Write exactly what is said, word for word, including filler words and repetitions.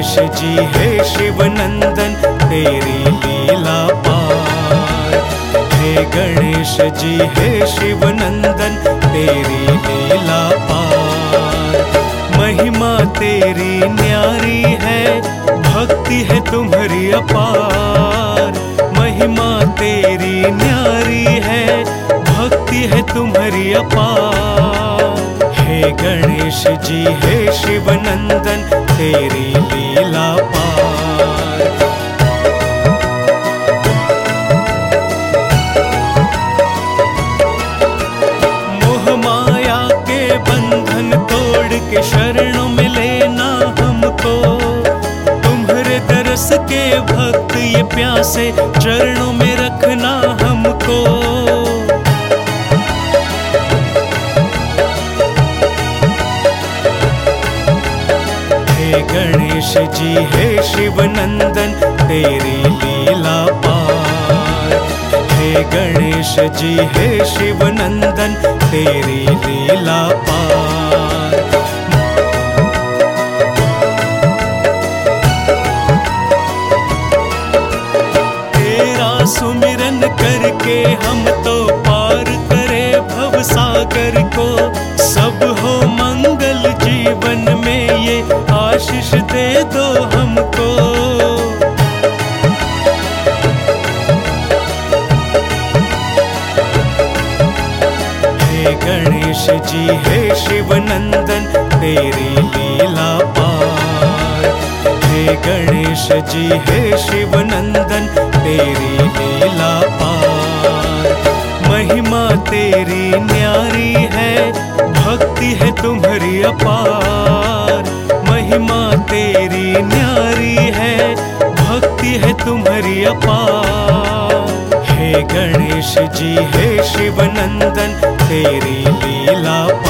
गणेश जी हे शिव नंदन तेरी लीला पार। हे गणेश जी हे शिव नंदन तेरी लीला पार। महिमा तेरी न्यारी है भक्ति है तुम्हारी अपार। महिमा तेरी न्यारी है भक्ति है तुम्हारी अपार। हे गणेश जी हे शिव नंदन तेरी लीला पार। मोह माया के बंधन तोड़ के शरणों में लेना हमको। तुम्हारे दरस के भक्त ये प्यासे चरणों में रखना हमको। हे गणेश जी हे शिव नंदन तेरी लीला पार। हे गणेश जी हे शिव नंदन तेरी लीला पार। तेरा सुमिरन करके हम तो पार करे भव सागर को। सब हो मंगल जीवन में ये आशीष दे दो हमको। हे गणेश जी हे शिव नंदन तेरी लीला पार। हे गणेश जी हे शिव नंदन तेरी लीला पार। महिमा तेरी न्यारी है भक्ति है तुम्हारी अपार। महिमा तेरी न्यारी है भक्ति है तुम्हारी अपार। हे गणेश जी हे शिव नंदन तेरी लीला